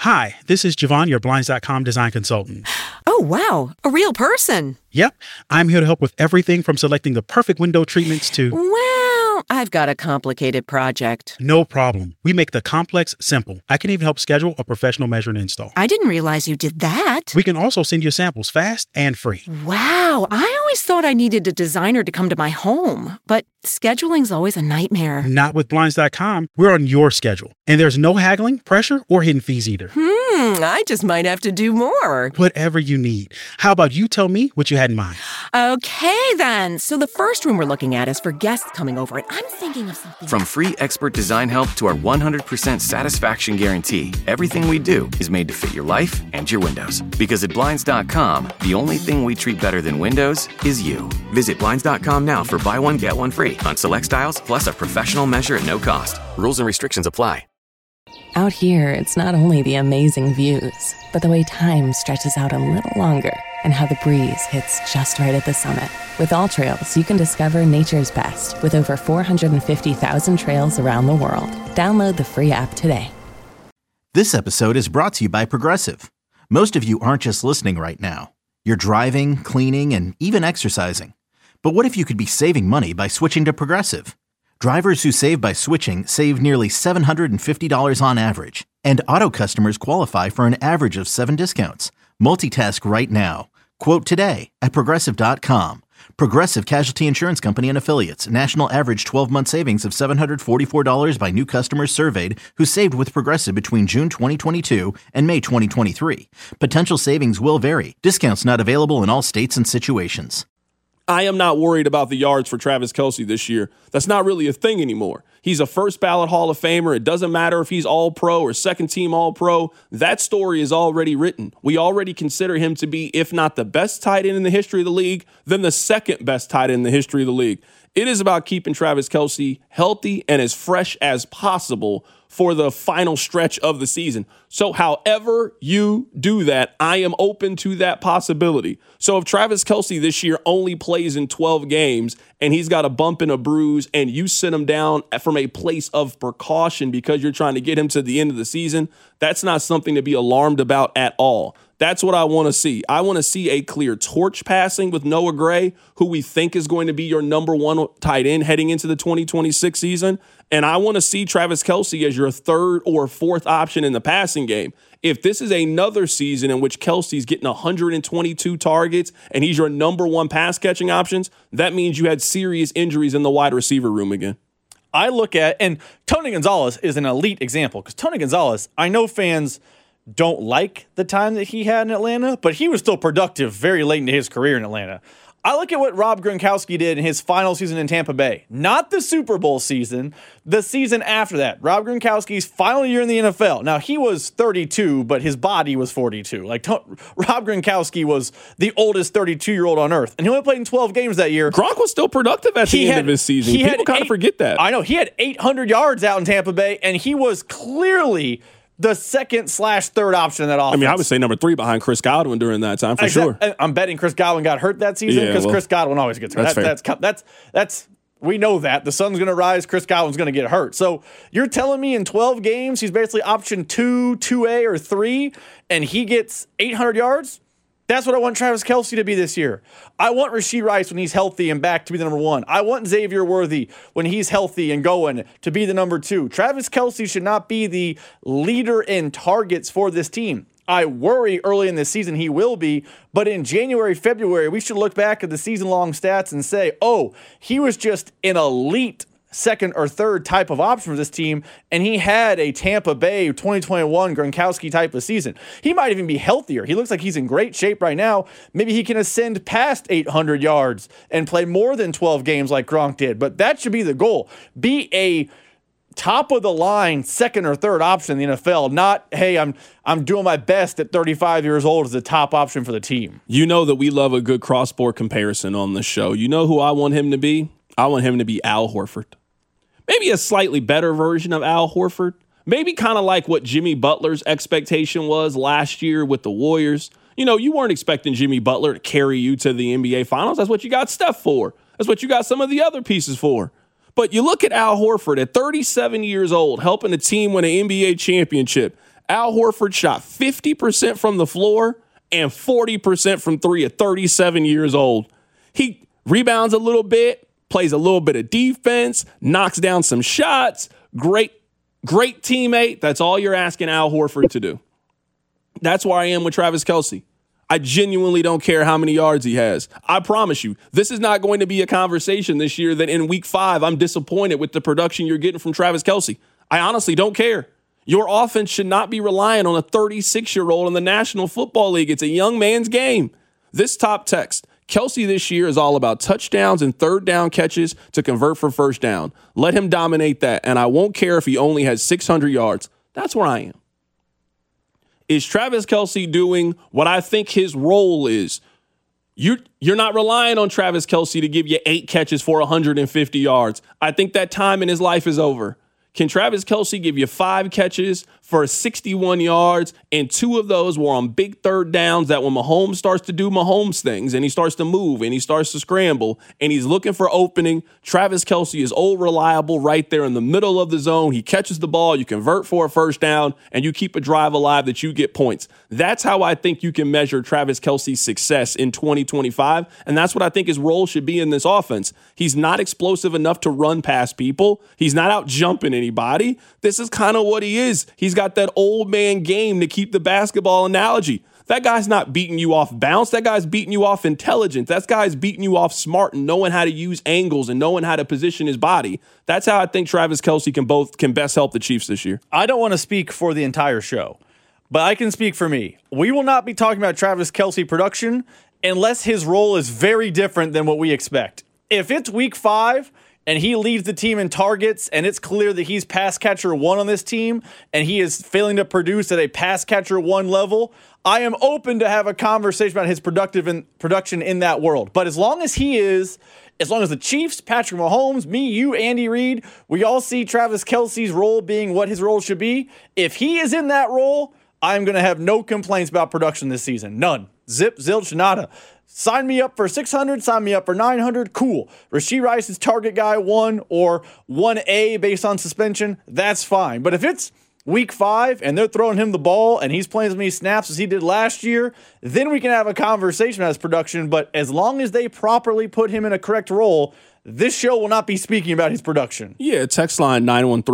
Hi, this is Javon, your Blinds.com design consultant. Oh, wow. A real person. Yep, I'm here to help with everything from selecting the perfect window treatments to... Well, I've got a complicated project. No problem. We make the complex simple. I can even help schedule a professional measure and install. I didn't realize you did that. We can also send you samples fast and free. Wow, I always thought I needed a designer to come to my home, but scheduling's always a nightmare. Not with Blinds.com. We're on your schedule. And there's no haggling, pressure, or hidden fees either. I just might have to do more. Whatever you need. How about you tell me what you had in mind? Okay, then. So the first room we're looking at is for guests coming over, and I'm thinking of something... From free expert design help to our 100% satisfaction guarantee, everything we do is made to fit your life and your windows. Because at Blinds.com, the only thing we treat better than windows is you. Visit Blinds.com now for buy one, get one free on select styles, plus a professional measure at no cost. Rules and restrictions apply. Out here, it's not only the amazing views, but the way time stretches out a little longer and how the breeze hits just right at the summit. With All Trails, you can discover nature's best with over 450,000 trails around the world. Download the free app today. This episode is brought to you by Progressive. Most of you aren't just listening right now. You're driving, cleaning, and even exercising. But what if you could be saving money by switching to Progressive? Drivers who save by switching save nearly $750 on average, and auto customers qualify for an average of 7 discounts. Multitask right now. Quote today at Progressive.com. Progressive Casualty Insurance Company and Affiliates. National average 12-month savings of $744 by new customers surveyed who saved with Progressive between June 2022 and May 2023. Potential savings will vary. Discounts not available in all states and situations. I am not worried about the yards for Travis Kelce this year. That's not really a thing anymore. He's a first ballot Hall of Famer. It doesn't matter if he's all pro or second team all pro. That story is already written. We already consider him to be, if not the best tight end in the history of the league, then the second best tight end in the history of the league. It is about keeping Travis Kelce healthy and as fresh as possible for the final stretch of the season. So however you do that, I am open to that possibility. So if Travis Kelce this year only plays in 12 games and he's got a bump and a bruise and you send him down from a place of precaution because you're trying to get him to the end of the season, that's not something to be alarmed about at all. That's what I want to see. I want to see a clear torch passing with Noah Gray, who we think is going to be your number one tight end heading into the 2026 season. And I want to see Travis Kelce as your third or fourth option in the passing game. If this is another season in which Kelce's getting 122 targets and he's your number one pass catching options, that means you had serious injuries in the wide receiver room again. I look at, and Tony Gonzalez is an elite example, because Tony Gonzalez, I know fans don't like the time that he had in Atlanta, but he was still productive very late into his career in Atlanta. I look at what Rob Gronkowski did in his final season in Tampa Bay. Not the Super Bowl season, the season after that. Rob Gronkowski's final year in the NFL. Now, he was 32, but his body was 42. Rob Gronkowski was the oldest 32-year-old on earth, and he only played in 12 games that year. Gronk was still productive at the end of his season. People kind of forget that. I know. He had 800 yards out in Tampa Bay, and he was clearly the second/third option in that offense. I mean, I would say number 3 behind Chris Godwin during that time for sure. I'm betting Chris Godwin got hurt that season because Chris Godwin always gets hurt. That's we know that. The sun's going to rise, Chris Godwin's going to get hurt. So you're telling me in 12 games he's basically option 2, 2A, or 3, and he gets 800 yards? That's what I want Travis Kelce to be this year. I want Rashee Rice when he's healthy and back to be the number 1. I want Xavier Worthy when he's healthy and going to be the number 2. Travis Kelce should not be the leader in targets for this team. I worry early in the season he will be, but in January, February, we should look back at the season-long stats and say, oh, he was just an elite second or third type of option for this team, and he had a Tampa Bay 2021 Gronkowski type of season. He might even be healthier. He looks like he's in great shape right now. Maybe he can ascend past 800 yards and play more than 12 games like Gronk did, but that should be the goal. Be a top-of-the-line second or third option in the NFL, not, hey, I'm doing my best at 35 years old as the top option for the team. You know that we love a good cross-sport comparison on this show. You know who I want him to be? I want him to be Al Horford. Maybe a slightly better version of Al Horford. Maybe kind of like what Jimmy Butler's expectation was last year with the Warriors. You know, you weren't expecting Jimmy Butler to carry you to the NBA Finals. That's what you got Steph for. That's what you got some of the other pieces for. But you look at Al Horford at 37 years old, helping a team win an NBA championship. Al Horford shot 50% from the floor and 40% from three at 37 years old. He rebounds a little bit, plays a little bit of defense, knocks down some shots. Great teammate. That's all you're asking Al Horford to do. That's where I am with Travis Kelce. I genuinely don't care how many yards he has. I promise you, this is not going to be a conversation this year that in week 5, I'm disappointed with the production you're getting from Travis Kelce. I honestly don't care. Your offense should not be relying on a 36-year-old in the National Football League. It's a young man's game. This top text, Kelce this year is all about touchdowns and third down catches to convert for first down. Let him dominate that, and I won't care if he only has 600 yards. That's where I am. Is Travis Kelce doing what I think his role is? You're not relying on Travis Kelce to give you 8 catches for 150 yards. I think that time in his life is over. Can Travis Kelce give you 5 catches for 61 yards, and 2 of those were on big third downs that when Mahomes starts to do Mahomes things and he starts to move and he starts to scramble and he's looking for opening, Travis Kelce is old reliable right there in the middle of the zone. He catches the ball, you convert for a first down, and you keep a drive alive that you get points. That's how I think you can measure Travis Kelce's success in 2025, and that's what I think his role should be in this offense. He's not explosive enough to run past people. He's not out jumping anybody. This is kind of what he is. He's got that old man game, to keep the basketball analogy. That guy's not beating you off bounce. That guy's beating you off intelligence. That guy's beating you off smart and knowing how to use angles and knowing how to position his body. That's how I think Travis Kelce can best help the Chiefs this year. I don't want to speak for the entire show, but I can speak for me. We will not be talking about Travis Kelce production unless his role is very different than what we expect. If it's week 5 and he leads the team in targets, and it's clear that he's pass catcher 1 on this team, and he is failing to produce at a pass catcher 1 level, I am open to have a conversation about his production in that world. But as long as the Chiefs, Patrick Mahomes, me, you, Andy Reid, we all see Travis Kelce's role being what his role should be, if he is in that role, I'm going to have no complaints about production this season. None. Zip, zilch, nada. Sign me up for 600, sign me up for 900, cool. Rashee Rice is target guy 1 or 1A based on suspension, that's fine. But if it's week 5 and they're throwing him the ball and he's playing as many snaps as he did last year, then we can have a conversation about his production. But as long as they properly put him in a correct role, this show will not be speaking about his production. Yeah, text line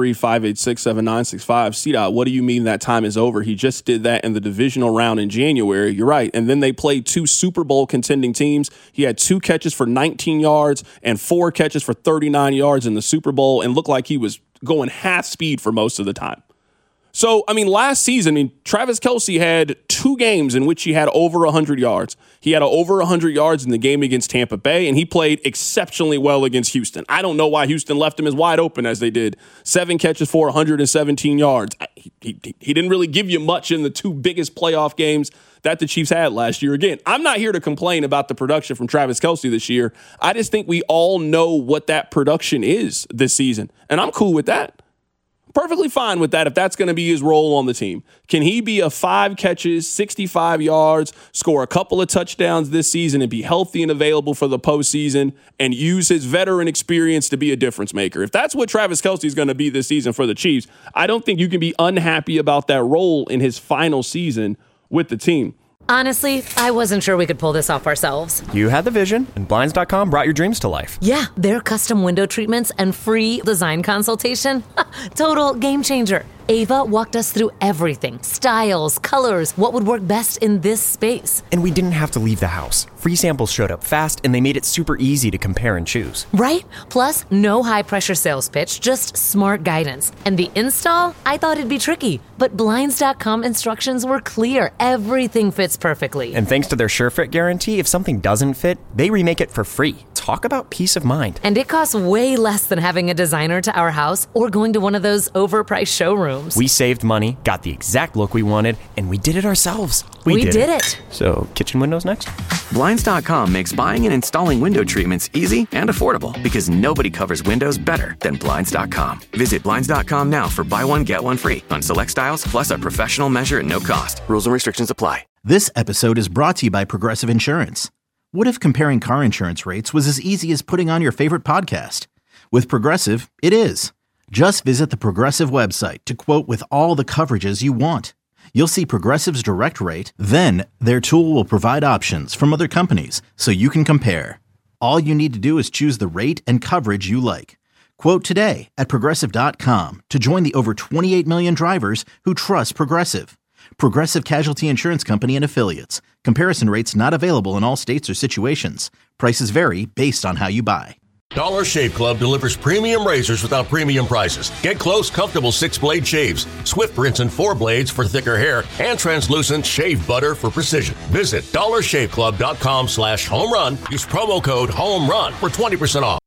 913-586-7965. C-Dot, what do you mean that time is over? He just did that in the divisional round in January. You're right. And then they played 2 Super Bowl contending teams. He had 2 catches for 19 yards and 4 catches for 39 yards in the Super Bowl and looked like he was going half speed for most of the time. So, last season, Travis Kelce had 2 games in which he had over 100 yards. He had over 100 yards in the game against Tampa Bay, and he played exceptionally well against Houston. I don't know why Houston left him as wide open as they did. 7 catches for 117 yards. He didn't really give you much in the 2 biggest playoff games that the Chiefs had last year. Again, I'm not here to complain about the production from Travis Kelce this year. I just think we all know what that production is this season, and I'm cool with that. Perfectly fine with that if that's going to be his role on the team. Can he be a 5 catches, 65 yards, score a couple of touchdowns this season and be healthy and available for the postseason and use his veteran experience to be a difference maker? If that's what Travis Kelce is going to be this season for the Chiefs, I don't think you can be unhappy about that role in his final season with the team. Honestly, I wasn't sure we could pull this off ourselves. You had the vision, and Blinds.com brought your dreams to life. Yeah, their custom window treatments and free design consultation. Total game changer. Ava walked us through everything. Styles, colors, what would work best in this space. And we didn't have to leave the house. Free samples showed up fast, and they made it super easy to compare and choose. Right? Plus, no high-pressure sales pitch, just smart guidance. And the install? I thought it'd be tricky. But Blinds.com instructions were clear. Everything fits perfectly. And thanks to their SureFit guarantee, if something doesn't fit, they remake it for free. Talk about peace of mind. And it costs way less than having a designer to our house or going to one of those overpriced showrooms. We saved money, got the exact look we wanted, and we did it ourselves. We did it. So, kitchen windows next? Blinds.com makes buying and installing window treatments easy and affordable because nobody covers windows better than Blinds.com. Visit Blinds.com now for buy one, get one free on select styles, plus a professional measure at no cost. Rules and restrictions apply. This episode is brought to you by Progressive Insurance. What if comparing car insurance rates was as easy as putting on your favorite podcast? With Progressive, it is. Just visit the Progressive website to quote with all the coverages you want. You'll see Progressive's direct rate, then their tool will provide options from other companies so you can compare. All you need to do is choose the rate and coverage you like. Quote today at Progressive.com to join the over 28 million drivers who trust Progressive. Progressive Casualty Insurance Company and Affiliates. Comparison rates not available in all states or situations. Prices vary based on how you buy. Dollar Shave Club delivers premium razors without premium prices. Get close, comfortable 6-blade shaves, Swift rinse and 4 blades for thicker hair, and translucent shave butter for precision. Visit dollarshaveclub.com/homerun. Use promo code HOMERUN for 20% off.